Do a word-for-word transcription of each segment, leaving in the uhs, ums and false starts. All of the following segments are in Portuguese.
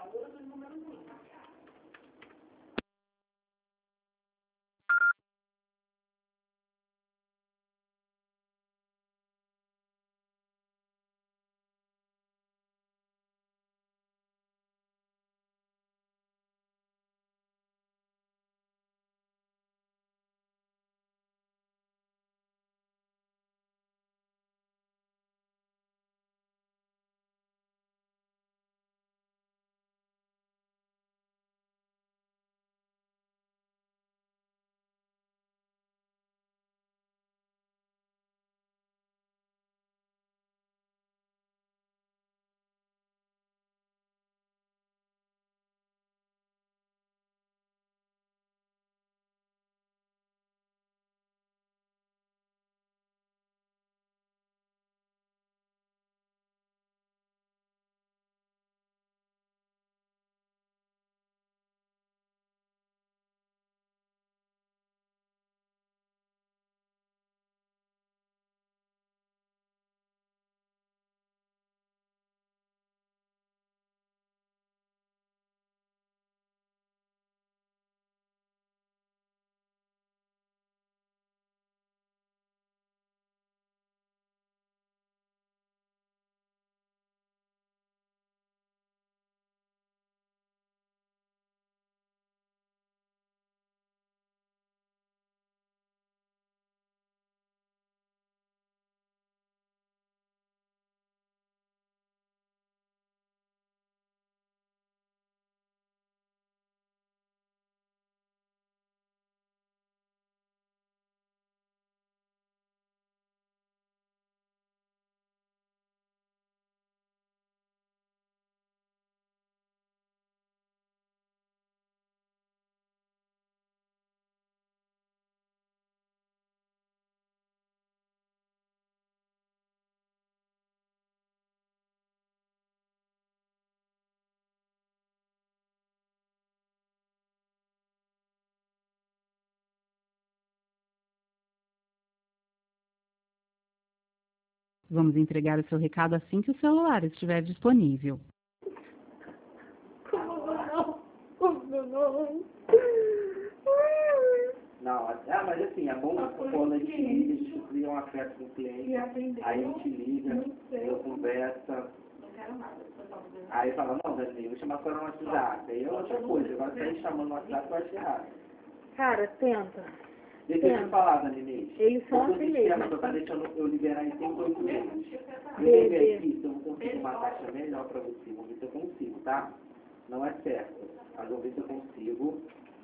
Vamos entregar o seu recado assim que o celular estiver disponível. Como não? Como não? Não, é, mas assim, é bom quando a gente liga, a gente cria um afeto com o cliente, aí a gente liga, eu conversa, aí fala, não, Dani, eu vou chamar só no WhatsApp, aí é outra coisa, agora se a gente chamando no WhatsApp, eu acho errado. Cara, tenta. Deixa eu te falar, Dani Inês. Eles são o assim sistema mesmo. só tá deixando eu liberar em cento e oito meses. Eu Bebê. vou ver aqui se eu consigo uma taxa melhor para você, vou ver se eu consigo, tá? Não é certo, mas vou ver se eu consigo.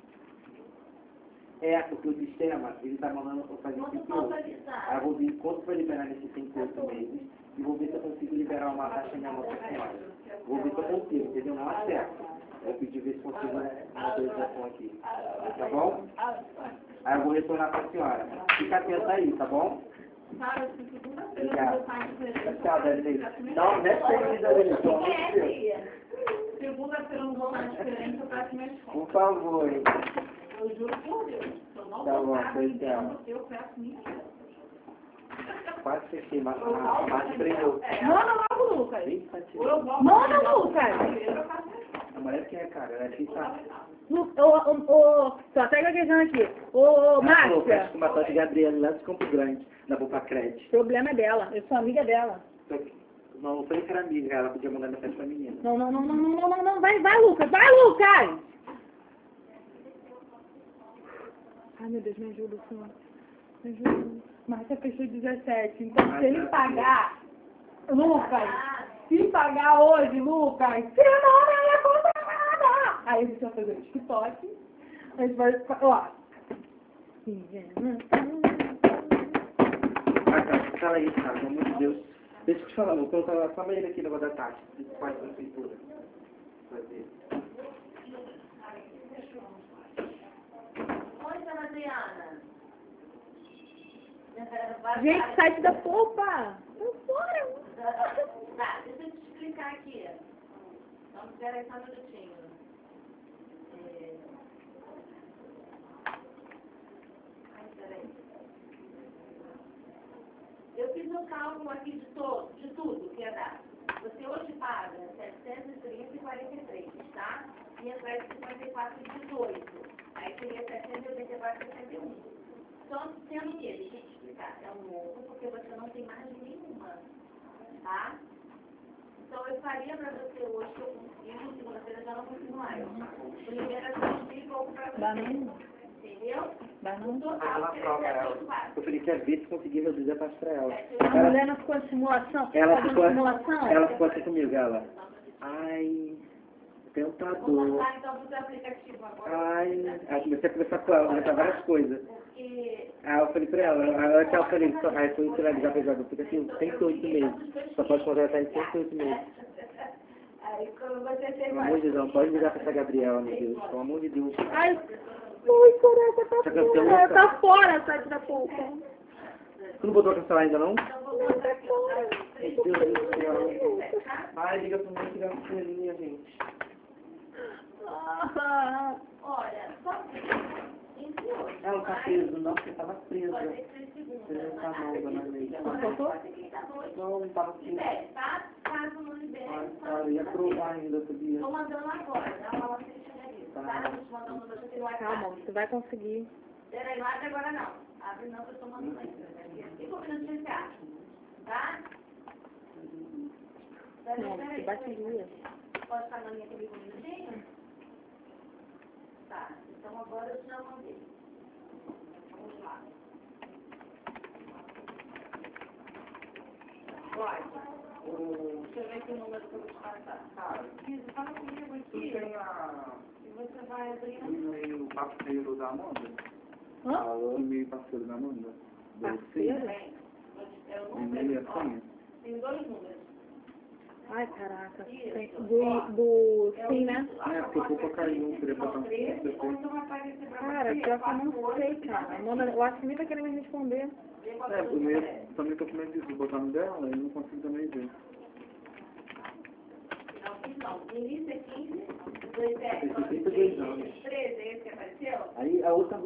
É, porque o sistema, ele está mandando eu fazer cento e oito. Aí eu vou ver quanto vai liberar nesses cento e oito meses e vou ver se eu consigo liberar uma taxa menor para a senhora. Vou ver se eu consigo, entendeu? Não é certo. Eu pedi ver se consigo uma autorização aqui. Tá bom? Aí eu vou retornar para a senhora. Fica atenta aí, tá bom? Obrigado. Tchau, Dani. Não, não é sempre, Dani, pelo amor de Deus. Segunda-feira eu não vou mais diferente, eu peço minhas contas. Por favor, hein? Eu juro por Deus. Se eu não Tá bom, voltar pois vendendo, eu peço minhas contas. Quase fechei, mas mais prendeu. Manda logo, Lucas. Bem fatiado. Ou eu volto Manda, na Lucas. segunda-feira, eu faço minhas contas. A mulher que é, cara, ela é fixa. Lu- Ô, ô, ô, só pega a questão aqui. Ô, ô, Ela falou, fecha Márcia. com uma de Gabriela lá de Campo Grande, na Boca Crédito. O problema é dela. Eu sou amiga dela. Só que não falei que era amiga, ela podia mandar mensagem pra menina. Não, não, não, não, não, não, não, não. Vai, vai, Lucas. Vai, Lucas. Ai, meu Deus, me ajuda, senhor. Me ajuda. Márcia fechou dezessete. Então, se ele pagar... Lucas, se pagar hoje, Lucas, você não vai comprar nada. Aí a gente vai fazer o TikTok. A gente vai... Ó. Ah, tá, fala aí, cara, pelo amor de Deus. Deixa eu te falar, vou colocar só ele aqui no negócio da taxa. Isso pode ser cintura. Fazer. Oi, dona Adriana. Gente, site da Poupa. Tô fora. Tá, deixa eu te explicar aqui. Vamos esperar aí só um minutinho. É... Ai, peraí. Eu fiz um cálculo aqui de, todo, de tudo que ia dar. Você hoje paga setecentos e trinta e quarenta e três, tá? E atrás de cinquenta e quatro e dezoito. Aí seria setecentos e oitenta e quatro e sessenta e um. Só sendo que, deixa eu te explicar, é um novo, porque você não tem margem nenhuma, tá? Então eu faria para você hoje, que eu consigo, segunda-feira já não consigo mais. Primeiro eu consegui e pouco para você. Dá não? Entendeu? Dá não? No Fazer total, uma seria prova ela. setecentos e quatro. Eu falei que ia ver se conseguia reduzir a taxa pra ela. A Ela, mulher não ficou em simulação? ela, Fazendo ficou, simulação? ela ficou assim comigo, ela. Ai, Vou tentador. mandar então pro seu aplicativo agora. Ai, aí comecei a conversar com ela, conversar várias coisas. Porque Aí eu falei pra ela, aí eu falei, só, aí foi finalizar pra jogar, porque assim, cento e oito meses. Só pode contratar em cento e oito meses. aí quando você tem Pelo amor de Deus, não pode ligar pra essa Gabriela, meu Deus, pelo amor de Deus. Ai, ai, caraca, tá Tá cancelando, fora. cara? Tá fora, site da puta. Tu não botou a cancelar ainda não? Não, tá fora. Meu Deus do céu. Ai, liga pra mim, liga pra minha gente. Ah, olha, só entre hoje. Ela tá presa, não, porque tava presa. Pode ser três segundos. Presa tá não, dona Leite. Pode ser que tá dois. Não, não tava presa. Libere, tá? Caso não libere, Ai, tá? cara, ia provar ainda, sabia? Tô mandando agora, dá uma assistida ali, tá? Tô te mandando no seu celular. calma, você vai conseguir. Peraí, não abre agora não. Abre não, que eu tô mandando ainda. Cinco minutos de ficar, tá? Peraí, Não, peraí. você bateria. Pode ficar na linha comigo um minutinho? Tá, então agora eu já mandei. Vamos lá. Pode. Deixa eu ver que número que eu vou te passar. Tá. Isso, fala comigo aqui. Tem a... E você vai abrir. o e-mail parceiro da Amanda? Hã? O e-mail parceiro da Amanda? Parceiro? Bem, é o O e-mail é número. Ó, assim? tem dois números. Ai, caraca. Tem- Do, do sim, né? É, porque eu vou colocar em um, queria botar um treze, ou depois. então vai aparecer pra Cara, você. pior que eu não sei, cara. Manda, eu acho que nem vai querer me responder. É, o e-mail também tô com medo disso, vou botar no dela e não consigo também ver. Não, no início é quinze, dois é Tem trinta e dois anos. treze, é esse que apareceu? Aí a outra...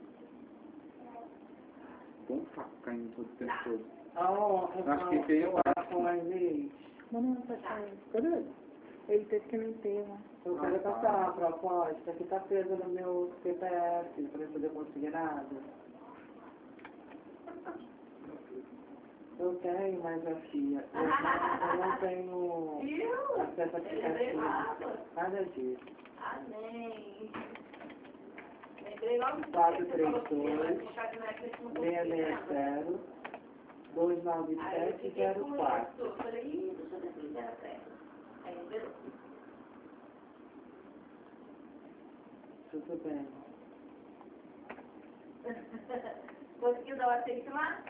Bom saco caindo todo o tempo todo. Ah, Acho que tem eu acho. Manda uma mensagem. Cadê? Ele teve que me enterrar. eu quero passar a proposta que está presa no meu C P F para eu poder conseguir nada. Eu tenho, mas assim, eu não, eu não tenho Viu? acesso a Ele é aplicativo. Nada disso. Amém. Lembrei logo que quatro você três falou que você vai dois, colocar de Netflix no seis seis zero, dois nove Aí eu sete fiquei zero com quatro. isso. Eu falei, ih, deixa eu ver se ele era certo. Aí liberou. Tudo bem. Conseguiu dar o aceite lá?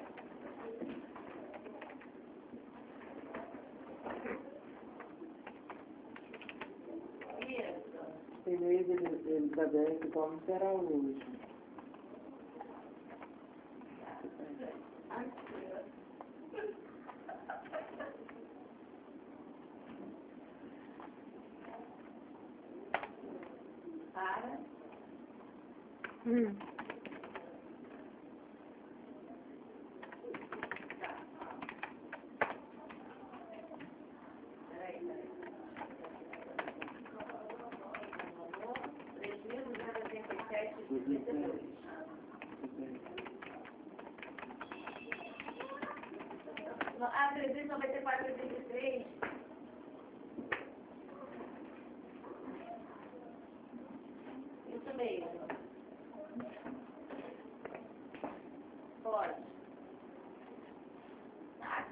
Isso. E-mail de Elizabeth Gomes Araújo. Para. Hum. Peraí, peraí. três mil duzentos e oitenta e sete vírgula trinta e dois. Ah, trezentos e noventa e quatro vírgula trinta e três. Isso mesmo. Pode. Tá.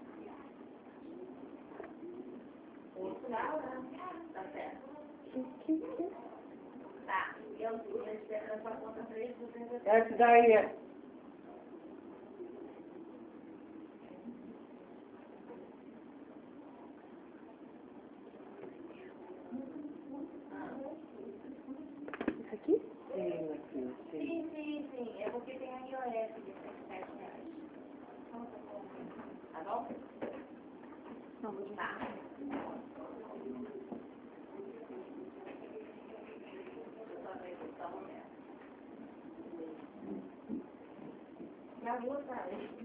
Outro lado, tá certo. Tá. Eu estou esperando a conta três duzentos e Essa daí é. Isso aqui? Sim, aqui, sim. Sim, sim, sim. É porque tem a I O S de cento e sete reais. Tá bom? Não, vou Tá. Deixa eu só ver aqui só um momento. E a outra,